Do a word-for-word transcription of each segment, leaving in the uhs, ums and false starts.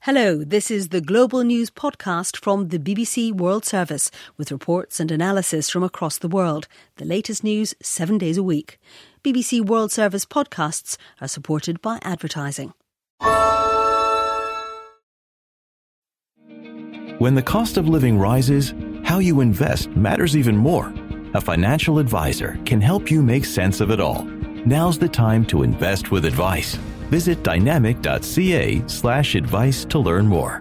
Hello, this is the Global News podcast from the B B C World Service with reports and analysis from across the world. The latest news seven days a week. B B C World Service podcasts are supported by advertising. When the cost of living rises, how you invest matters even more. A financial advisor can help you make sense of it all. Now's the time to invest with advice. Visit dynamic.ca slash advice to learn more.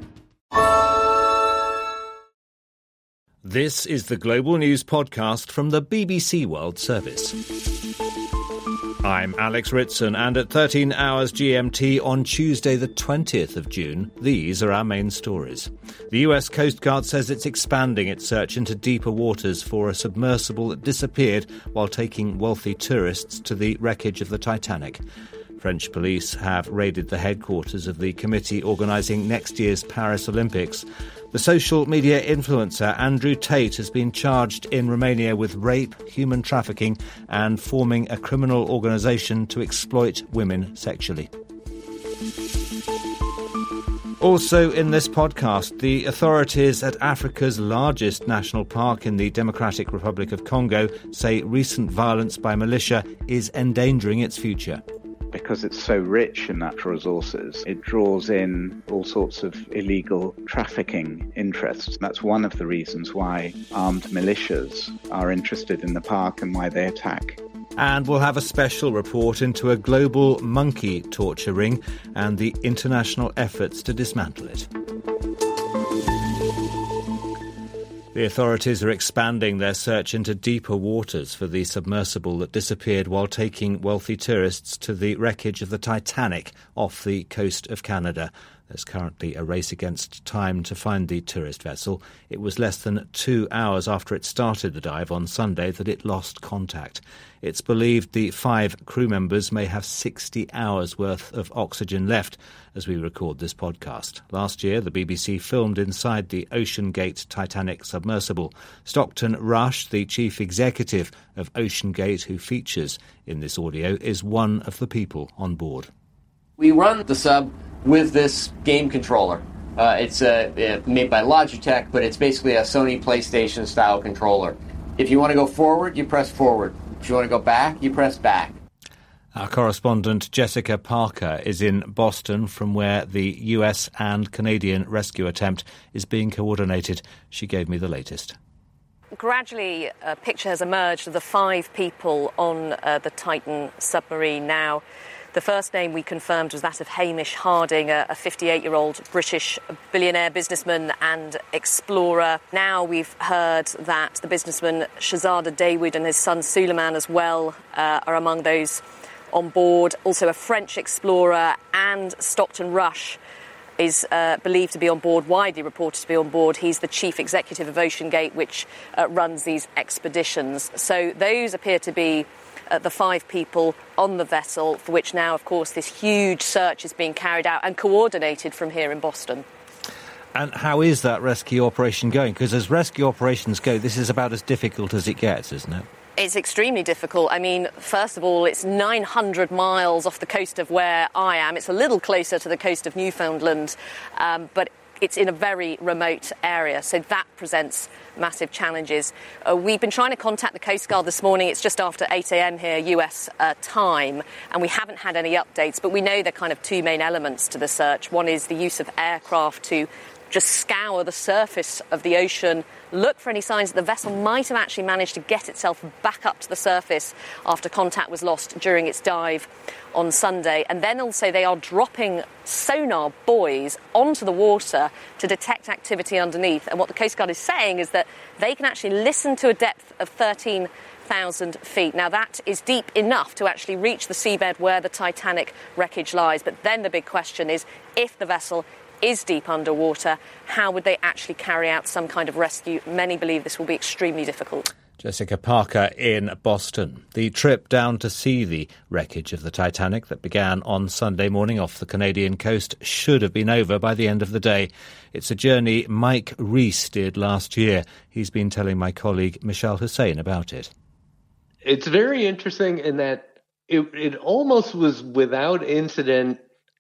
This is the Global News podcast from the B B C World Service. I'm Alex Ritson, and at thirteen hours G M T on Tuesday the twentieth of June, these are our main stories. The U S Coast Guard says it's expanding its search into deeper waters for a submersible that disappeared while taking wealthy tourists to the wreckage of the Titanic. French police have raided the headquarters of the committee organising next year's Paris Olympics. The social media influencer Andrew Tate has been charged in Romania with rape, human trafficking and forming a criminal organisation to exploit women sexually. Also in this podcast, the authorities at Africa's largest national park in the Democratic Republic of Congo say recent violence by militia is endangering its future. Because it's so rich in natural resources, it draws in all sorts of illegal trafficking interests. That's one of the reasons why armed militias are interested in the park and why they attack. And we'll have a special report into a global monkey torture ring and the international efforts to dismantle it. The authorities are expanding their search into deeper waters for the submersible that disappeared while taking wealthy tourists to the wreckage of the Titanic off the coast of Canada. There's currently a race against time to find the tourist vessel. It was less than two hours after it started the dive on Sunday that it lost contact. It's believed the five crew members may have sixty hours worth of oxygen left as we record this podcast. Last year, the B B C filmed inside the OceanGate Titanic submersible. Stockton Rush, the chief executive of OceanGate, who features in this audio, is one of the people on board. We run the sub with this game controller. Uh, it's uh, made by Logitech, but it's basically a Sony PlayStation style controller. If you want to go forward, you press forward. If you want to go back, you press back. Our correspondent Jessica Parker is in Boston, from where the U S and Canadian rescue attempt is being coordinated. She gave me the latest. Gradually, a picture has emerged of the five people on uh, the Titan submarine now. The first name we confirmed was that of Hamish Harding, a fifty-eight-year-old British billionaire businessman and explorer. Now we've heard that the businessman Shahzada Dawood and his son Suleiman as well uh, are among those on board. Also a French explorer, and Stockton Rush is uh, believed to be on board, widely reported to be on board. He's the chief executive of OceanGate, which uh, runs these expeditions. So those appear to be Uh, the five people on the vessel, for which now, of course, this huge search is being carried out and coordinated from here in Boston. And how is that rescue operation going? Because as rescue operations go, this is about as difficult as it gets, isn't it? It's extremely difficult. I mean, first of all, it's nine hundred miles off the coast of where I am. It's a little closer to the coast of Newfoundland, um, but it's in a very remote area, so that presents massive challenges. Uh, we've been trying to contact the Coast Guard this morning. It's just after eight a.m. here, U S uh, time, and we haven't had any updates, but we know there are kind of two main elements to the search. One is the use of aircraft to just scour the surface of the ocean, look for any signs that the vessel might have actually managed to get itself back up to the surface after contact was lost during its dive on Sunday. And then also they are dropping sonar buoys onto the water to detect activity underneath. And what the Coast Guard is saying is that they can actually listen to a depth of thirteen thousand feet. Now, that is deep enough to actually reach the seabed where the Titanic wreckage lies. But then the big question is, if the vessel is deep underwater, how would they actually carry out some kind of rescue? Many believe this will be extremely difficult. Jessica Parker in Boston. The trip down to see the wreckage of the Titanic that began on Sunday morning off the Canadian coast should have been over by the end of the day. It's a journey Mike Rees did last year. He's been telling my colleague Michelle Hussein about it. It's very interesting in that it, it almost was without incident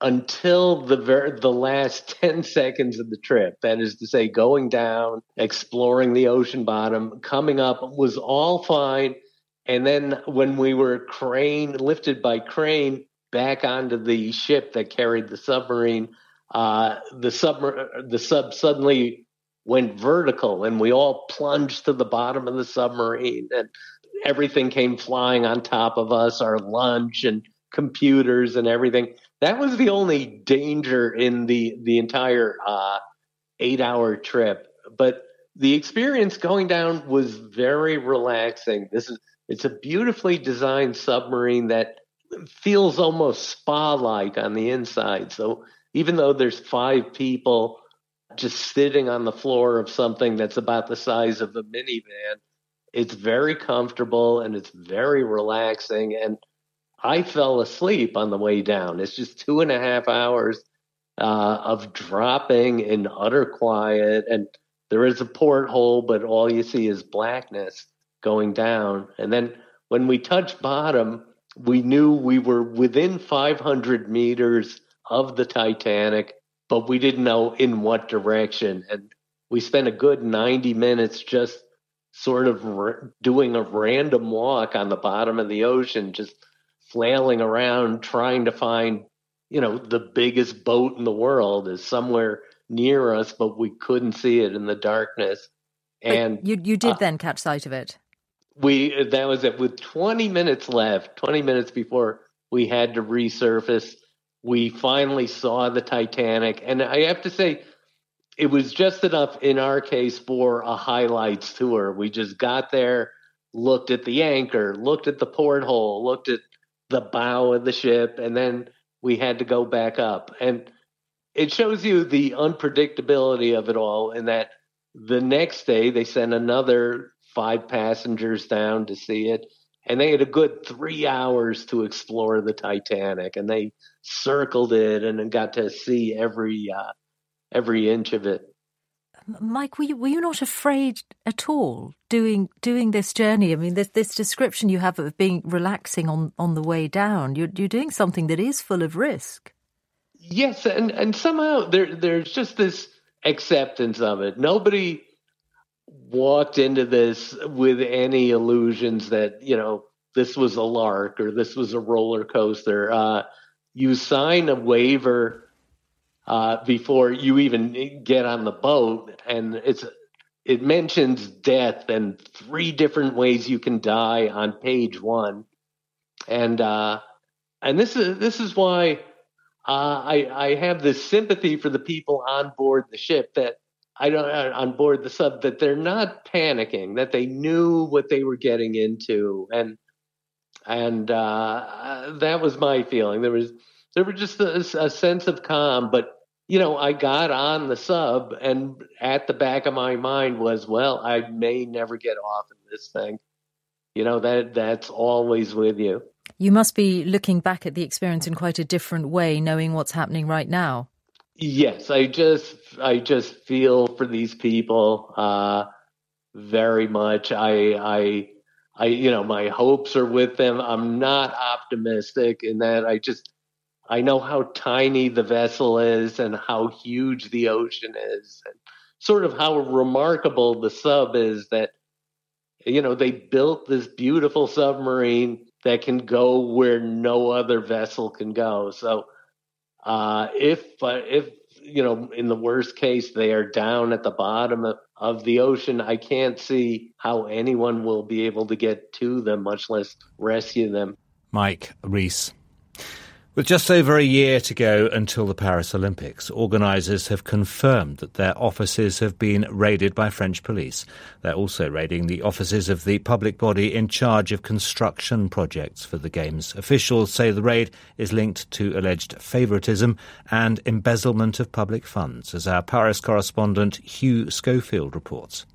until the ver- the last ten seconds of the trip. That is to say, going down, exploring the ocean bottom, coming up was all fine. And then when we were crane lifted by crane back onto the ship that carried the submarine, uh, the sub the sub suddenly went vertical, and we all plunged to the bottom of the submarine, and everything came flying on top of us, our lunch and computers and everything. That was the only danger in the the entire uh, eight-hour trip. But the experience going down was very relaxing. This is it's a beautifully designed submarine that feels almost spa-like on the inside. So even though there's five people just sitting on the floor of something that's about the size of a minivan, it's very comfortable and it's very relaxing. And I fell asleep on the way down. It's just two and a half hours uh, of dropping in utter quiet. And there is a porthole, but all you see is blackness going down. And then when we touched bottom, we knew we were within five hundred meters of the Titanic, but we didn't know in what direction. And we spent a good ninety minutes just sort of r- doing a random walk on the bottom of the ocean, just flailing around, trying to find, you know, the biggest boat in the world is somewhere near us, but we couldn't see it in the darkness. And but you you did uh, then catch sight of it. We that was it. With twenty minutes left, twenty minutes before we had to resurface, we finally saw the Titanic. And I have to say, it was just enough in our case for a highlights tour. We just got there, looked at the anchor, looked at the porthole, looked at the bow of the ship, and then we had to go back up. And it shows you the unpredictability of it all, in that the next day they sent another five passengers down to see it, and they had a good three hours to explore the Titanic, and they circled it and got to see every uh, every inch of it. Mike, were you, were you not afraid at all doing doing this journey? I mean, this this description you have of being relaxing on, on the way down, you're you're doing something that is full of risk. Yes, and, and somehow there there's just this acceptance of it. Nobody walked into this with any illusions that, you know, this was a lark or this was a roller coaster. Uh, you sign a waiver uh, before you even get on the boat, and it's it mentions death and three different ways you can die on page one, and uh, and this is this is why uh, I I have this sympathy for the people on board the ship that. I don't on board the sub that they're not panicking, that they knew what they were getting into, and and uh, that was my feeling. There was there was just a, a sense of calm, but you know, I got on the sub, and at the back of my mind was, well, I may never get off in this thing. You know, that that's always with you. You must be looking back at the experience in quite a different way, knowing what's happening right now. Yes, I just I just feel for these people uh, very much. I I I you know, my hopes are with them. I'm not optimistic in that I just I know how tiny the vessel is and how huge the ocean is, and sort of how remarkable the sub is, that you know, they built this beautiful submarine that can go where no other vessel can go. So Uh, if, uh, if you know, in the worst case, they are down at the bottom of, of the ocean, I can't see how anyone will be able to get to them, much less rescue them. Mike Rees. With just over a year to go until the Paris Olympics, organisers have confirmed that their offices have been raided by French police. They're also raiding the offices of the public body in charge of construction projects for the Games. Officials say the raid is linked to alleged favouritism and embezzlement of public funds, as our Paris correspondent Hugh Schofield reports.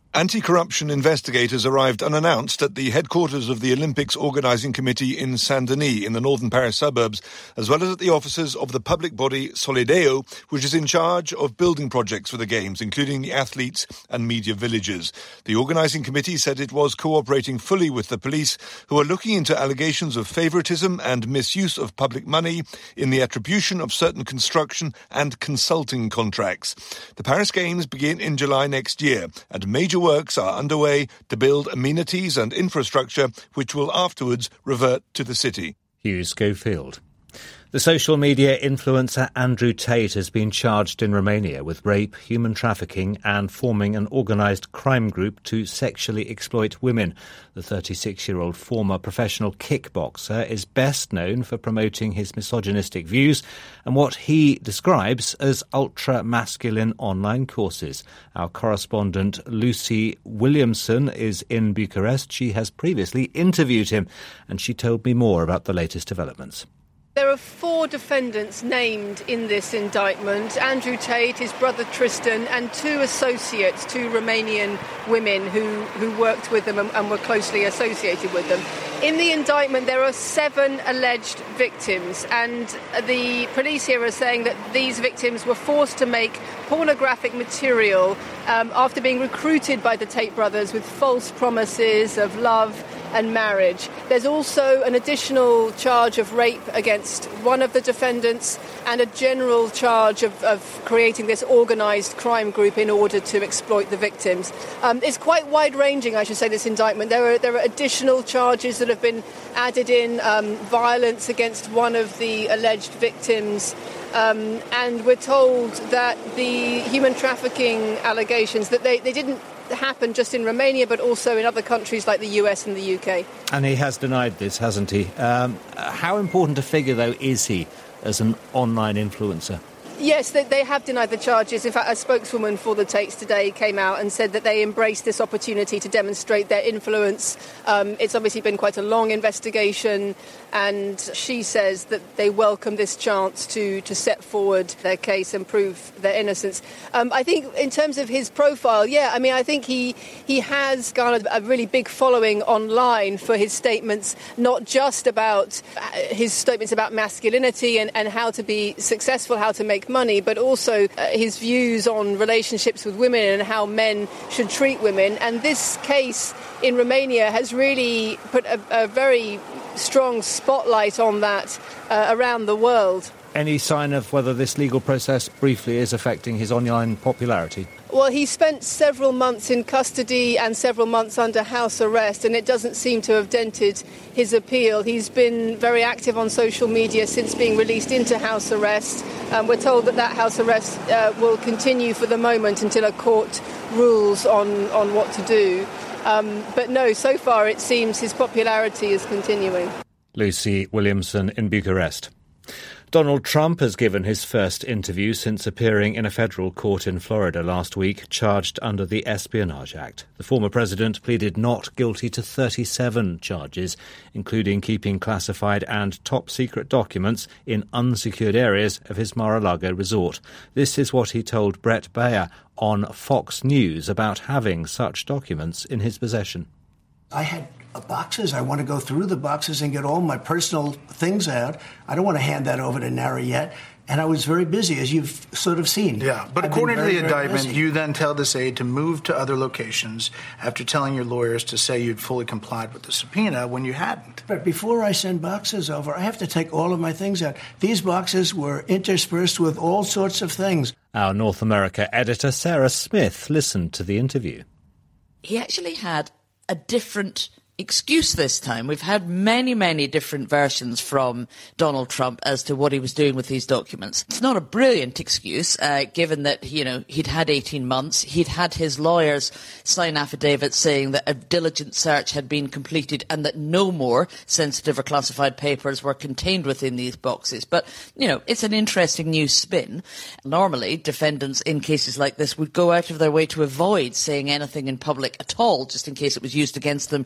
Anti-corruption investigators arrived unannounced at the headquarters of the Olympics Organising Committee in Saint-Denis in the northern Paris suburbs, as well as at the offices of the public body Solideo, which is in charge of building projects for the Games, including the athletes and media villages. The organising committee said it was cooperating fully with the police, who are looking into allegations of favouritism and misuse of public money in the attribution of certain construction and consulting contracts. The Paris Games begin in July next year, and major works are underway to build amenities and infrastructure which will afterwards revert to the city. Hugh Schofield. The social media influencer Andrew Tate has been charged in Romania with rape, human trafficking and forming an organised crime group to sexually exploit women. The thirty-six-year-old former professional kickboxer is best known for promoting his misogynistic views and what he describes as ultra-masculine online courses. Our correspondent Lucy Williamson is in Bucharest. She has previously interviewed him and she told me more about the latest developments. There are four defendants named in this indictment: Andrew Tate, his brother Tristan, and two associates, two Romanian women who, who worked with them and, and were closely associated with them. In the indictment, there are seven alleged victims, and the police here are saying that these victims were forced to make pornographic material um, after being recruited by the Tate brothers with false promises of love and marriage. There's also an additional charge of rape against one of the defendants and a general charge of, of creating this organised crime group in order to exploit the victims. Um, it's quite wide-ranging, I should say, this indictment. There are, there are additional charges that have been added in, um, violence against one of the alleged victims. Um, and we're told that the human trafficking allegations, that they, they didn't happen just in Romania, but also in other countries like the U S and the U K. And he has denied this, hasn't he? Um, how important a figure, though, is he as an online influencer? Yes, they, they have denied the charges. In fact, a spokeswoman for the Tates today came out and said that they embraced this opportunity to demonstrate their influence. Um, it's obviously been quite a long investigation, and she says that they welcome this chance to, to set forward their case and prove their innocence. Um, I think in terms of his profile, yeah, I mean, I think he, he has garnered a really big following online for his statements, not just about his statements about masculinity and, and how to be successful, how to make money, but also uh, his views on relationships with women and how men should treat women. And this case in Romania has really put a, a very strong spotlight on that uh, around the world. Any sign of whether this legal process briefly is affecting his online popularity? Well, he spent several months in custody and several months under house arrest, and it doesn't seem to have dented his appeal. He's been very active on social media since being released into house arrest. Um, we're told that that house arrest uh, will continue for the moment until a court rules on, on what to do. Um, but no, so far it seems his popularity is continuing. Lucy Williamson in Bucharest. Donald Trump has given his first interview since appearing in a federal court in Florida last week, charged under the Espionage Act. The former president pleaded not guilty to thirty-seven charges, including keeping classified and top-secret documents in unsecured areas of his Mar-a-Lago resort. This is what he told Brett Baier on Fox News about having such documents in his possession. I had boxes. I want to go through the boxes and get all my personal things out. I don't want to hand that over to NARA yet. And I was very busy, as you've sort of seen. Yeah, but I've according very, to the indictment, you then tell this aide to move to other locations after telling your lawyers to say you'd fully complied with the subpoena when you hadn't. But before I send boxes over, I have to take all of my things out. These boxes were interspersed with all sorts of things. Our North America editor, Sarah Smith, listened to the interview. He actually had a different excuse this time. We've had many, many different versions from Donald Trump as to what he was doing with these documents. It's not a brilliant excuse, uh, given that, you know, he'd had eighteen months. He'd had his lawyers sign affidavits saying that a diligent search had been completed and that no more sensitive or classified papers were contained within these boxes. But, you know, it's an interesting new spin. Normally, defendants in cases like this would go out of their way to avoid saying anything in public at all, just in case it was used against them in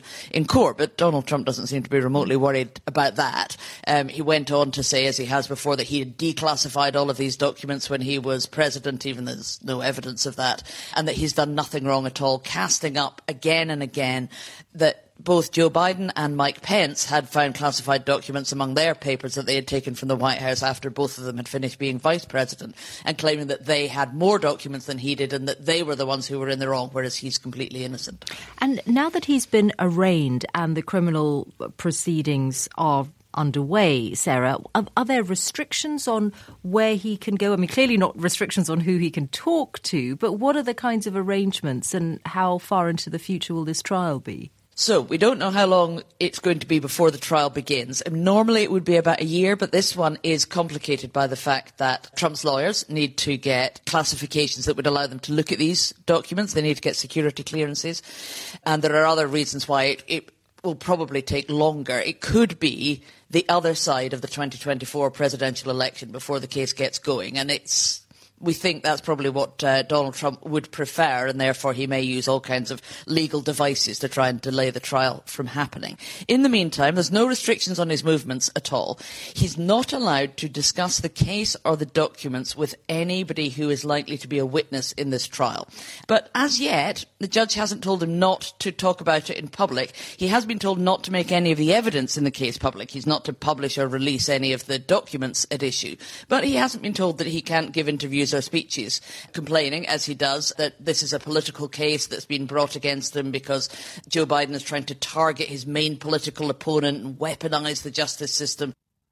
in court, but Donald Trump doesn't seem to be remotely worried about that. Um, he went on to say, as he has before, that he had declassified all of these documents when he was president, even though there's no evidence of that, and that he's done nothing wrong at all, casting up again and again that both Joe Biden and Mike Pence had found classified documents among their papers that they had taken from the White House after both of them had finished being vice president, and claiming that they had more documents than he did and that they were the ones who were in the wrong, whereas he's completely innocent. And now that he's been arraigned and the criminal proceedings are underway, Sarah, are, are there restrictions on where he can go? I mean, clearly not restrictions on who he can talk to, but what are the kinds of arrangements and how far into the future will this trial be? So, we don't know how long it's going to be before the trial begins. Normally it would be about a year, but this one is complicated by the fact that Trump's lawyers need to get classifications that would allow them to look at these documents. They need to get security clearances. And there are other reasons why it, it will probably take longer. It could be the other side of the twenty twenty-four presidential election before the case gets going. And it's... We think that's probably what uh, Donald Trump would prefer, and therefore he may use all kinds of legal devices to try and delay the trial from happening. In the meantime, there's no restrictions on his movements at all. He's not allowed to discuss the case or the documents with anybody who is likely to be a witness in this trial. But as yet, the judge hasn't told him not to talk about it in public. He has been told not to make any of the evidence in the case public. He's not to publish or release any of the documents at issue. But he hasn't been told that he can't give interviews or speeches, complaining, as he does, that this is a political case that's been brought against him because Joe Biden is trying to target his main political opponent and weaponise the justice system.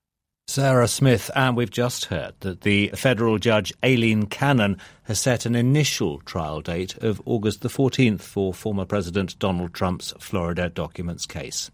Sarah Smith, and we've just heard that the federal judge Aileen Cannon has set an initial trial date of August the fourteenth for former President Donald Trump's Florida documents case.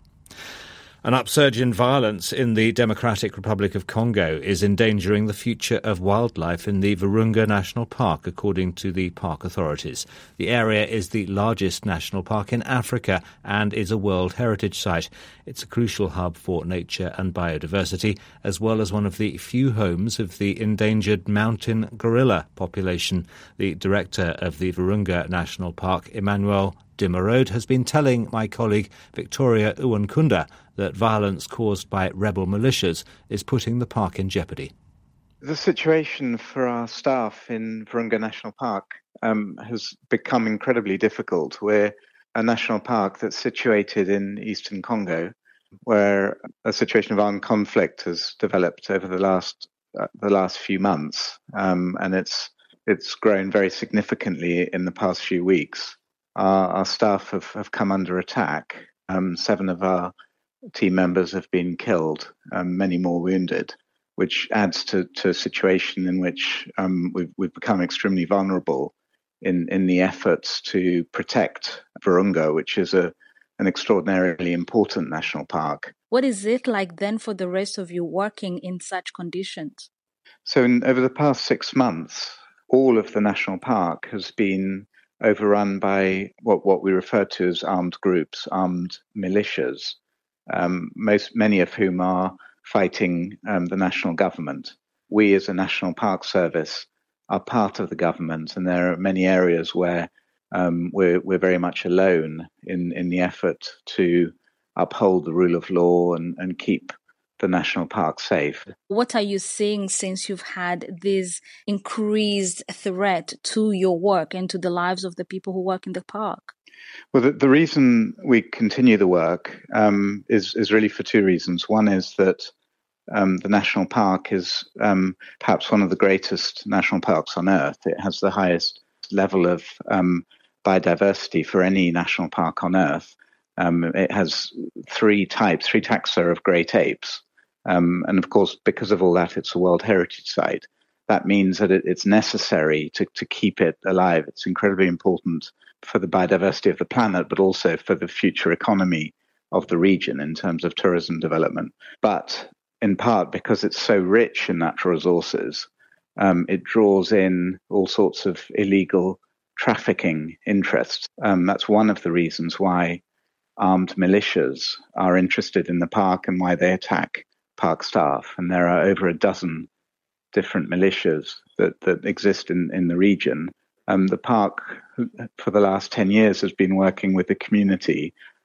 An upsurge in violence in the Democratic Republic of Congo is endangering the future of wildlife in the Virunga National Park, according to the park authorities. The area is the largest national park in Africa and is a World Heritage Site. It's a crucial hub for nature and biodiversity, as well as one of the few homes of the endangered mountain gorilla population. The director of the Virunga National Park, Emmanuel Dimerode, has been telling my colleague Victoria Uwankunda that violence caused by rebel militias is putting the park in jeopardy. The situation for our staff in Virunga National Park um, has become incredibly difficult. We're a national park that's situated in eastern Congo, where a situation of armed conflict has developed over the last uh, the last few months, um, and it's it's grown very significantly in the past few weeks. Our, our staff have, have come under attack. Um, seven of our team members have been killed, um, many more wounded, which adds to, to a situation in which um, we've, we've become extremely vulnerable in, in the efforts to protect Virunga, which is a, an extraordinarily important national park. What is it like then for the rest of you working in such conditions? So in, over the past six months, all of the national park has been overrun by what, what we refer to as armed groups, armed militias, um, most many of whom are fighting um, the national government. We as a National Park Service are part of the government, and there are many areas where um, we're, we're very much alone in, in the effort to uphold the rule of law and, and keep the national park safe. What are you seeing since you've had this increased threat to your work and to the lives of the people who work in the park? Well, the, the reason we continue the work um, is, is really for two reasons. One is that um, the national park is um, perhaps one of the greatest national parks on Earth. It has the highest level of um, biodiversity for any national park on Earth. Um, it has three types, three taxa of great apes. Um, and of course, because of all that, it's a World Heritage Site. That means that it, it's necessary to, to keep it alive. It's incredibly important for the biodiversity of the planet, but also for the future economy of the region in terms of tourism development. But in part because it's so rich in natural resources, um, it draws in all sorts of illegal trafficking interests. Um, that's one of the reasons why armed militias are interested in the park and why they attack park staff. And there are over a dozen different militias that, that exist in, in the region. Um, the park, for the last ten years, has been working with the community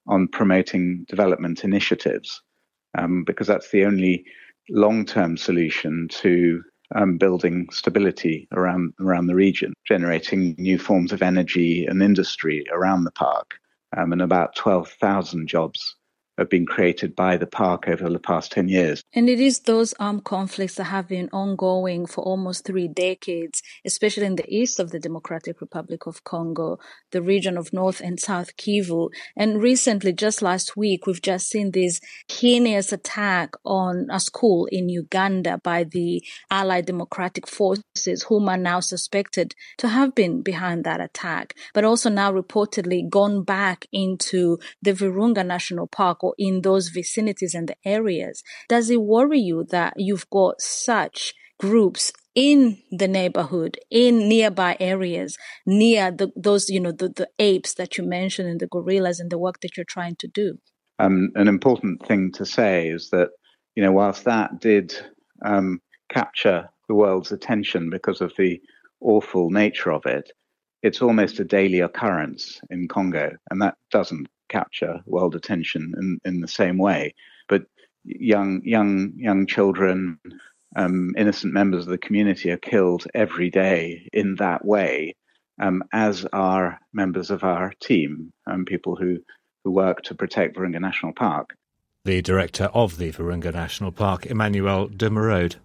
on promoting development initiatives, um, because that's the only long-term solution to um, building stability around around the region, generating new forms of energy and industry around the park. Um, and about twelve thousand jobs have been created by the park over the past ten years. And it is those armed conflicts that have been ongoing for almost three decades, especially in the east of the Democratic Republic of Congo, the region of North and South Kivu. And recently, just last week, we've just seen this heinous attack on a school in Uganda by the Allied Democratic Forces, whom are now suspected to have been behind that attack, but also now reportedly gone back into the Virunga National Park or in those vicinities and the areas. Does it worry you that you've got such groups in the neighborhood, in nearby areas, near the, those, you know, the, the apes that you mentioned and the gorillas and the work that you're trying to do? Um, an important thing to say is that, you know, whilst that did um, capture the world's attention because of the awful nature of it, it's almost a daily occurrence in Congo, and that doesn't capture world attention in, in the same way. But young young young children, um, innocent members of the community are killed every day in that way, um, as are members of our team, um, people who, who work to protect Virunga National Park. The director of the Virunga National Park, Emmanuel de Merode.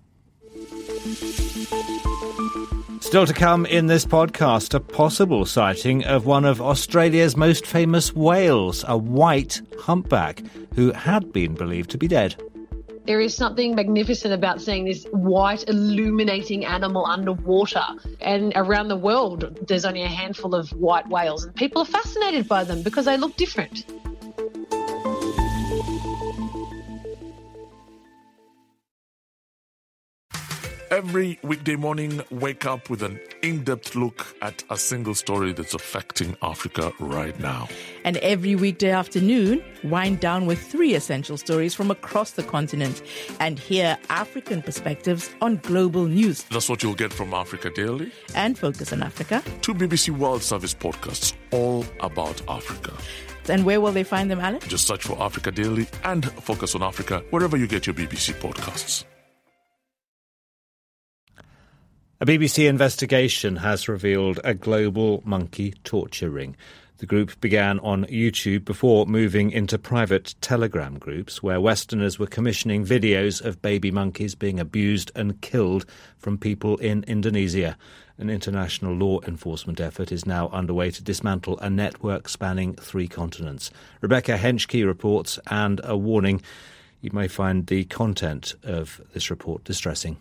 Still to come in this podcast, a possible sighting of one of Australia's most famous whales, a white humpback, who had been believed to be dead. There is something magnificent about seeing this white, illuminating animal underwater. And around the world, there's only a handful of white whales, and people are fascinated by them because they look different. Every weekday morning, wake up with an in-depth look at a single story that's affecting Africa right now. And every weekday afternoon, wind down with three essential stories from across the continent and hear African perspectives on global news. That's what you'll get from Africa Daily and Focus on Africa. Two B B C World Service podcasts all about Africa. And where will they find them, Alan? Just search for Africa Daily and Focus on Africa wherever you get your B B C podcasts. A B B C investigation has revealed a global monkey torture ring. The group began on YouTube before moving into private Telegram groups where Westerners were commissioning videos of baby monkeys being abused and killed from people in Indonesia. An international law enforcement effort is now underway to dismantle a network spanning three continents. Rebecca Henschke reports, and a warning: you may find the content of this report distressing.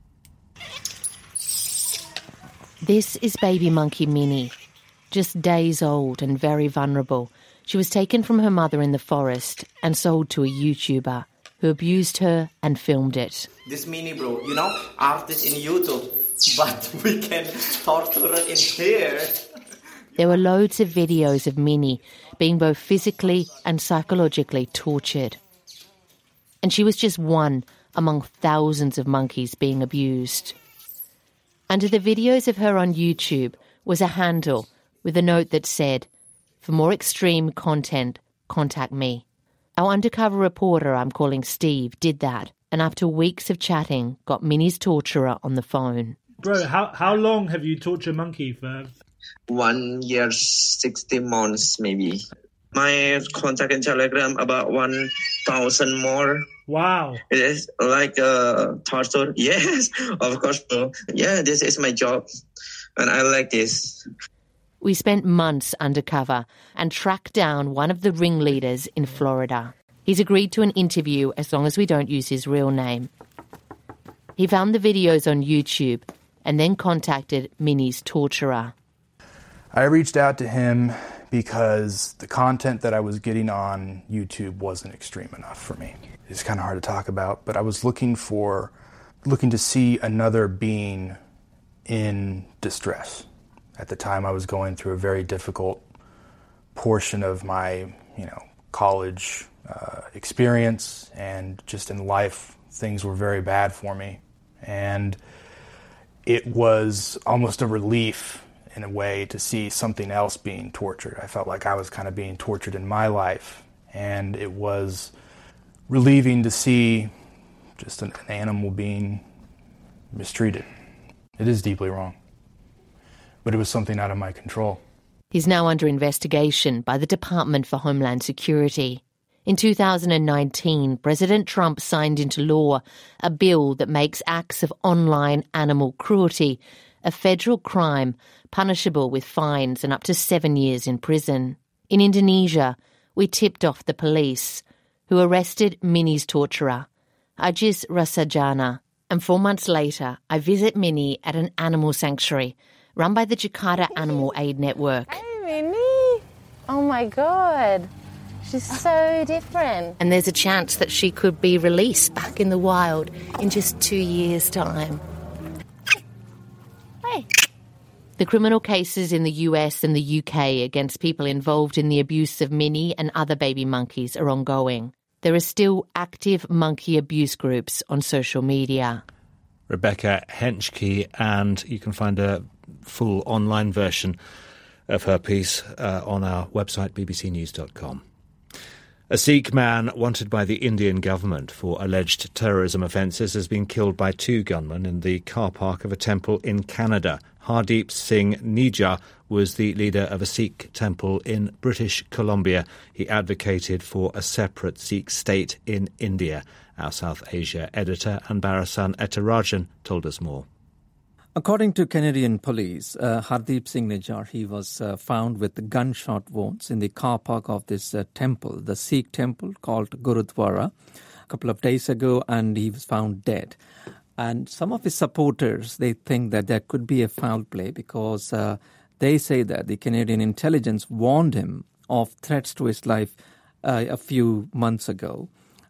This is baby monkey Minnie, just days old and very vulnerable. She was taken from her mother in the forest and sold to a YouTuber who abused her and filmed it. This Minnie, bro, you know, artist in YouTube, but we can torture her in here. There were loads of videos of Minnie being both physically and psychologically tortured. And she was just one among thousands of monkeys being abused. Under the videos of her on YouTube was a handle with a note that said, "For more extreme content, contact me." Our undercover reporter, I'm calling Steve, did that, and after weeks of chatting, got Minnie's torturer on the phone. Bro, how how long have you tortured monkey for? One year, sixty months maybe. My contact in Telegram about one thousand more. Wow. It is like uh, torture. Yes, of course, bro. Yeah, this is my job, and I like this. We spent months undercover and tracked down one of the ringleaders in Florida. He's agreed to an interview as long as we don't use his real name. He found the videos on YouTube and then contacted Minnie's torturer. I reached out to him because the content that I was getting on YouTube wasn't extreme enough for me. It's kind of hard to talk about, but I was looking for, looking to see another being in distress. At the time, I was going through a very difficult portion of my, you know, college uh, experience, and just in life, things were very bad for me. And it was almost a relief in a way to see something else being tortured. I felt like I was kind of being tortured in my life, And it was relieving to see just an, an animal being mistreated. It is deeply wrong. But it was something out of my control. He's now under investigation by the Department for Homeland Security. In two thousand nineteen, President Trump signed into law a bill that makes acts of online animal cruelty a federal crime punishable with fines and up to seven years in prison. In Indonesia, we tipped off the police, who arrested Minnie's torturer, Ajis Rasajana, and four months later, I visit Minnie at an animal sanctuary run by the Jakarta Animal Aid Network. Hey, Minnie! Oh my God, she's so different. And there's a chance that she could be released back in the wild in just two years' time. Hey. The criminal cases in the U S and the U K against people involved in the abuse of Minnie and other baby monkeys are ongoing. There are still active monkey abuse groups on social media. Rebecca Henschke, and you can find a full online version of her piece uh, on our website, b b c news dot com. A Sikh man wanted by the Indian government for alleged terrorism offences has been killed by two gunmen in the car park of a temple in Canada. Hardeep Singh Nijjar was the leader of a Sikh temple in British Columbia. He advocated for a separate Sikh state in India. Our South Asia editor, Anbarasan Ethirajan, told us more. According to Canadian police, uh, Hardeep Singh Nijjar, he was uh, found with gunshot wounds in the car park of this uh, temple, the Sikh temple called Gurudwara, a couple of days ago, and he was found dead. And some of his supporters, they think that there could be a foul play because uh, they say that the Canadian intelligence warned him of threats to his life uh, a few months ago.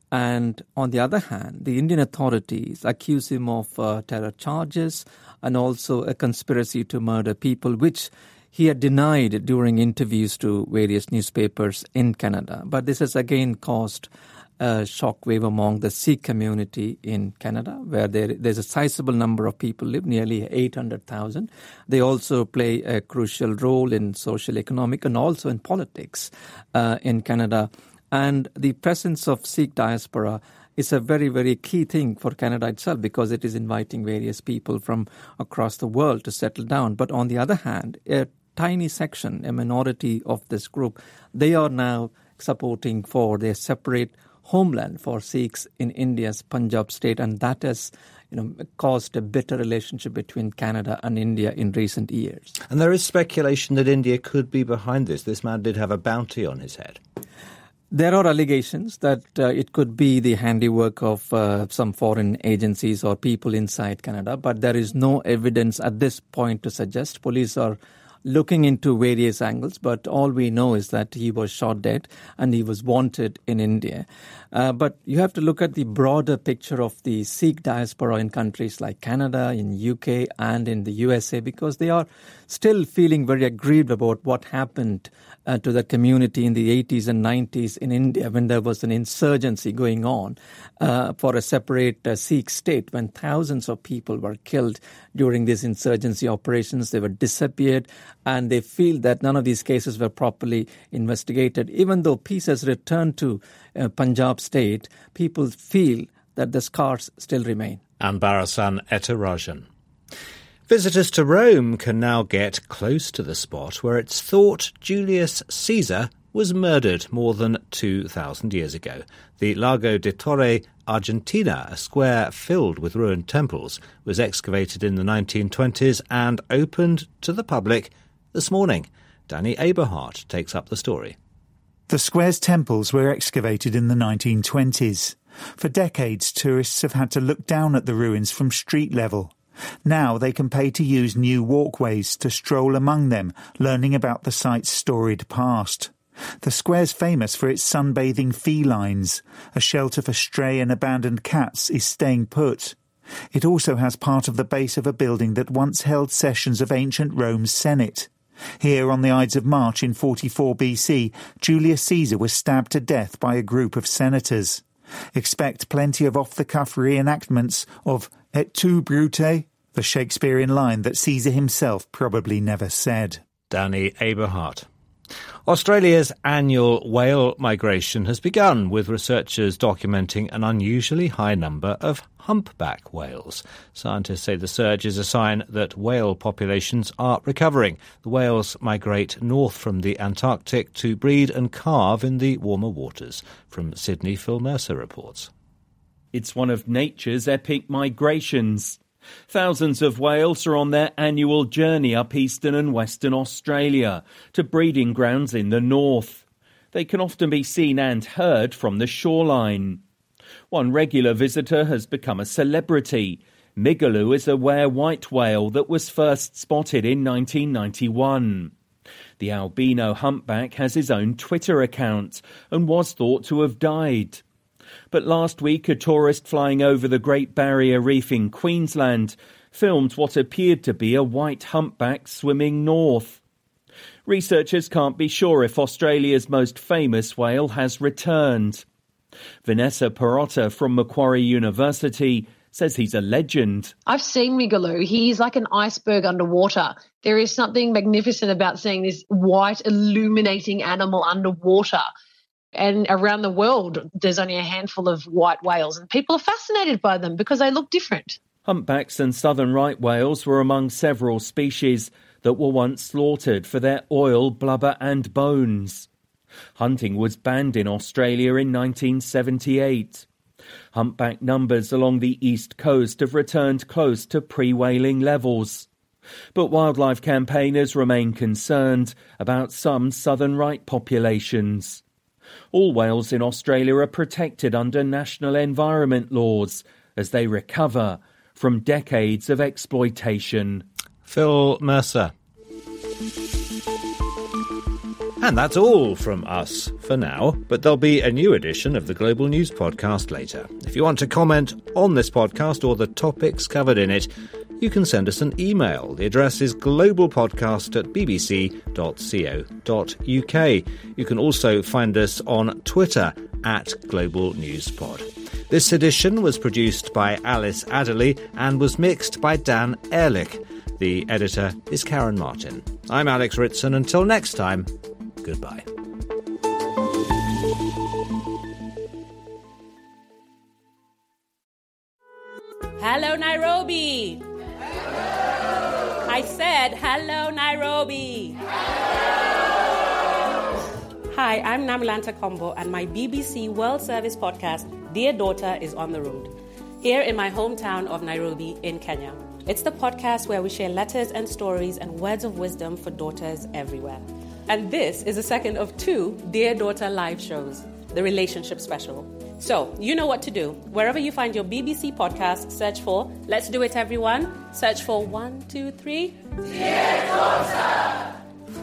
And on the other hand, the Indian authorities accuse him of uh, terror charges and also a conspiracy to murder people, which he had denied during interviews to various newspapers in Canada. But this has again caused a shockwave among the Sikh community in Canada, where there, there's a sizable number of people live, nearly eight hundred thousand. They also play a crucial role in social, economic, and also in politics uh, in Canada. And the presence of Sikh diaspora is a very, very key thing for Canada itself because it is inviting various people from across the world to settle down. But on the other hand, a tiny section, a minority of this group, they are now supporting for their separate homeland for Sikhs in India's Punjab state, and that has you know, caused a bitter relationship between Canada and India in recent years. And there is speculation that India could be behind this. This man did have a bounty on his head. There are allegations that uh, it could be the handiwork of uh, some foreign agencies or people inside Canada, but there is no evidence at this point to suggest. Police are looking into various angles, but all we know is that he was shot dead and he was wanted in India. Uh, but you have to look at the broader picture of the Sikh diaspora in countries like Canada, in U K and in the U S A, because they are still feeling very aggrieved about what happened uh, to the community in the eighties and nineties in India when there was an insurgency going on uh, for a separate uh, Sikh state, when thousands of people were killed during these insurgency operations. They were disappeared, and they feel that none of these cases were properly investigated. Even though peace has returned to uh, Punjab state, people feel that the scars still remain. Anbarasan Ethirajan. Visitors to Rome can now get close to the spot where it's thought Julius Caesar was murdered more than two thousand years ago. The Lago di Torre Argentina, a square filled with ruined temples, was excavated in the nineteen twenties and opened to the public this morning. Danny Aberhart takes up the story. The square's temples were excavated in the nineteen twenties. For decades, tourists have had to look down at the ruins from street level. Now they can pay to use new walkways to stroll among them, learning about the site's storied past. The square's famous for its sunbathing felines. A shelter for stray and abandoned cats is staying put. It also has part of the base of a building that once held sessions of ancient Rome's Senate. Here on the Ides of March in forty-four B C, Julius Caesar was stabbed to death by a group of senators. Expect plenty of off-the-cuff reenactments of Et tu, Brute, the Shakespearean line that Caesar himself probably never said. Danny Aberhart. Australia's annual whale migration has begun, with researchers documenting an unusually high number of humpback whales. Scientists say the surge is a sign that whale populations are recovering. The whales migrate north from the Antarctic to breed and calve in the warmer waters. From Sydney, Phil Mercer reports. It's one of nature's epic migrations. Thousands of whales are on their annual journey up eastern and western Australia to breeding grounds in the north. They can often be seen and heard from the shoreline. One regular visitor has become a celebrity. Migaloo is a were white whale that was first spotted in nineteen ninety-one. The albino humpback has his own Twitter account and was thought to have died. But last week, a tourist flying over the Great Barrier Reef in Queensland filmed what appeared to be a white humpback swimming north. Researchers can't be sure if Australia's most famous whale has returned. Vanessa Perotta from Macquarie University says he's a legend. I've seen Migaloo. He's like an iceberg underwater. There is something magnificent about seeing this white, illuminating animal underwater. And around the world, there's only a handful of white whales, and people are fascinated by them because they look different. Humpbacks and southern right whales were among several species that were once slaughtered for their oil, blubber and bones. Hunting was banned in Australia in nineteen seventy-eight. Humpback numbers along the east coast have returned close to pre-whaling levels. But wildlife campaigners remain concerned about some southern right populations. All whales in Australia are protected under national environment laws as they recover from decades of exploitation. Phil Mercer. And that's all from us for now, but there'll be a new edition of the Global News Podcast later. If you want to comment on this podcast or the topics covered in it, you can send us an email. The address is globalpodcast at b b c dot co dot u k. You can also find us on Twitter at Global News Pod. This edition was produced by Alice Adderley and was mixed by Dan Ehrlich. The editor is Karen Martin. I'm Alex Ritson. Until next time, goodbye. Hello, Nairobi. I said, hello, Nairobi. Hi, I'm Namilanta Kombo, and my B B C World Service podcast, Dear Daughter, is on the road, here in my hometown of Nairobi in Kenya. It's the podcast where we share letters and stories and words of wisdom for daughters everywhere. And this is the second of two Dear Daughter live shows, the relationship special. So, you know what to do. Wherever you find your B B C podcast, search for Let's Do It Everyone. Search for one, two, three. Dear Daughter!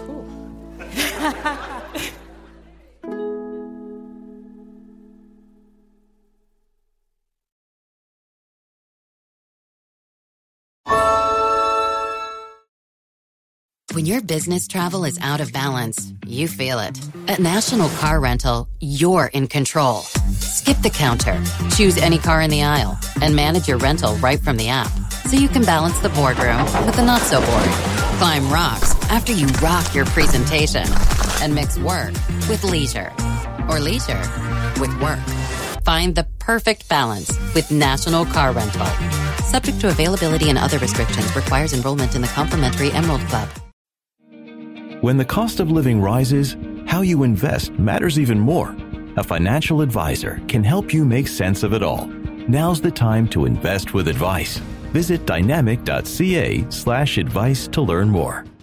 When your business travel is out of balance, you feel it. At National Car Rental, you're in control. Skip the counter, choose any car in the aisle, and manage your rental right from the app. So you can balance the boardroom with the not-so-bored. Climb rocks after you rock your presentation. And mix work with leisure. Or leisure with work. Find the perfect balance with National Car Rental. Subject to availability and other restrictions. Requires enrollment in the complimentary Emerald Club. When the cost of living rises, how you invest matters even more. A financial advisor can help you make sense of it all. Now's the time to invest with advice. Visit dynamic dot c a slash advice to learn more.